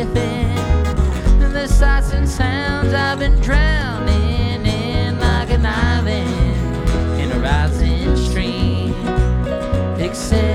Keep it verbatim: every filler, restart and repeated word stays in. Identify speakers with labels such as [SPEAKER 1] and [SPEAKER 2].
[SPEAKER 1] everything. The sights and sounds I've been drowning in, like an island in a rising stream. Except